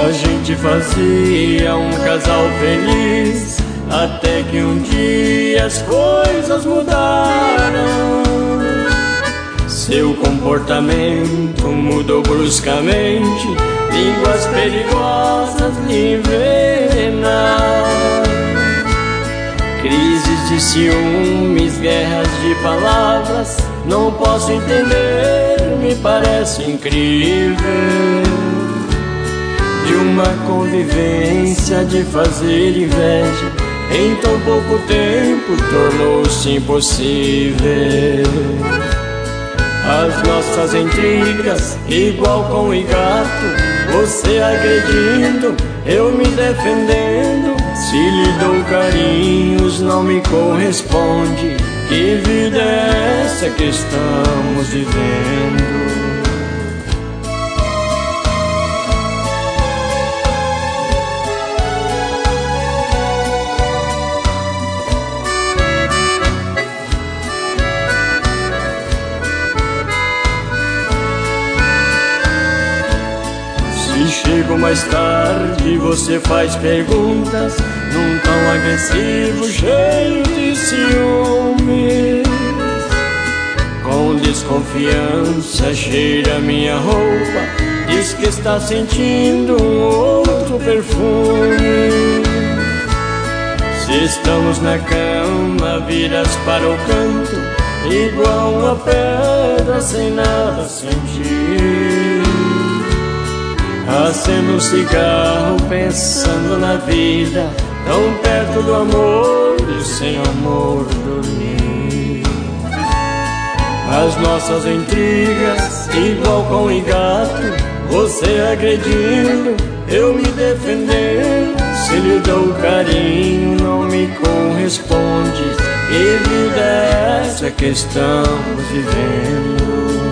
A gente fazia um casal feliz, até que um dia as coisas mudaram. Seu comportamento mudou bruscamente, línguas perigosas lhe envenenaram. Crises de ciúmes, guerras de palavras, não posso entender, me parece incrível. De uma convivência de fazer inveja, em tão pouco tempo tornou-se impossível. As nossas intrigas, igual cão e gato, você agredindo, eu me defendendo. Se lhe dou carinhos, não me corresponde. Que vida é essa que estamos vivendo? Se chego mais tarde, você faz perguntas num tom agressivo, cheio de ciúmes. Com desconfiança cheira minha roupa, diz que está sentindo um outro perfume. Se estamos na cama, viras para o canto, igual uma pedra sem nada sentir. Acendo um cigarro pensando na vida, tão perto do amor e sem amor dormir. As nossas intrigas, igual cão e gato, você agredindo, eu me defendendo. Se lhe dou carinho, não me corresponde. Que vida é essa que estamos vivendo?